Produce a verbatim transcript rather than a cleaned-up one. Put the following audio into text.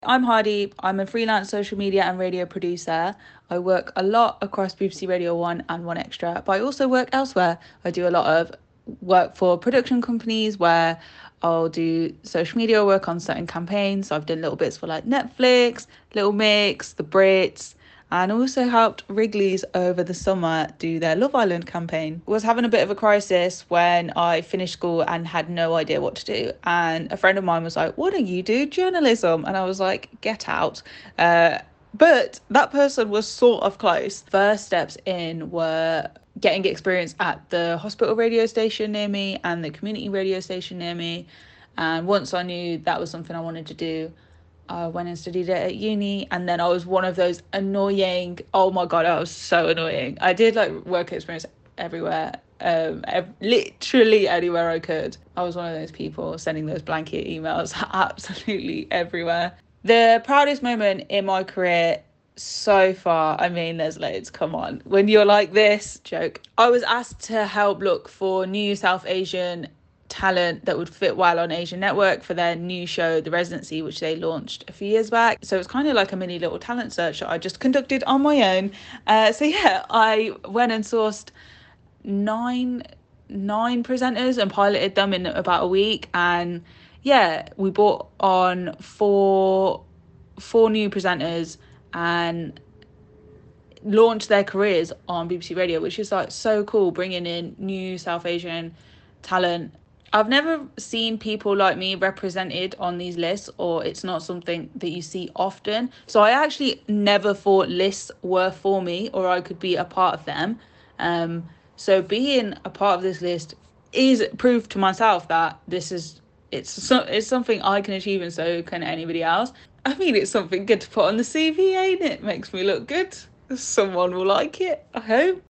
I'm Hardy. I'm a freelance social media and radio producer. I work a lot across B B C Radio one and one Extra, but I also work elsewhere. I do a lot of work for production companies where I'll do social media work on certain campaigns. So I've done little bits for like Netflix, Little Mix, The Brits, and also helped Wrigley's over the summer do their Love Island campaign. Was having a bit of a crisis when I finished school and had no idea what to do. And a friend of mine was like, "Why don't you do journalism?" And I was like, "Get out." Uh, but that person was sort of close. First steps in were getting experience at the hospital radio station near me and the community radio station near me. And once I knew that was something I wanted to do, I went and studied it at uni. And then I was one of those annoying, oh my God, I was so annoying. I did like work experience everywhere, um, ev- literally anywhere I could. I was one of those people sending those blanket emails absolutely everywhere. The proudest moment in my career so far, I mean, there's loads, come on. When you're like this, joke. I was asked to help look for new South Asian talent that would fit well on Asian Network for their new show, The Residency, which they launched a few years back. So it's kind of like a mini little talent search that I just conducted on my own. Uh, so yeah, I went and sourced nine nine presenters and piloted them in about a week. And yeah, we brought on four four new presenters and launched their careers on B B C Radio, which is like so cool, bringing in new South Asian talent. I've never seen people like me represented on these lists, or it's not something that you see often. So I actually never thought lists were for me or I could be a part of them. Um, so being a part of this list is proof to myself that this is it's so, it's something I can achieve, and so can anybody else. I mean, it's something good to put on the C V, ain't it? Makes me look good. Someone will like it, I hope.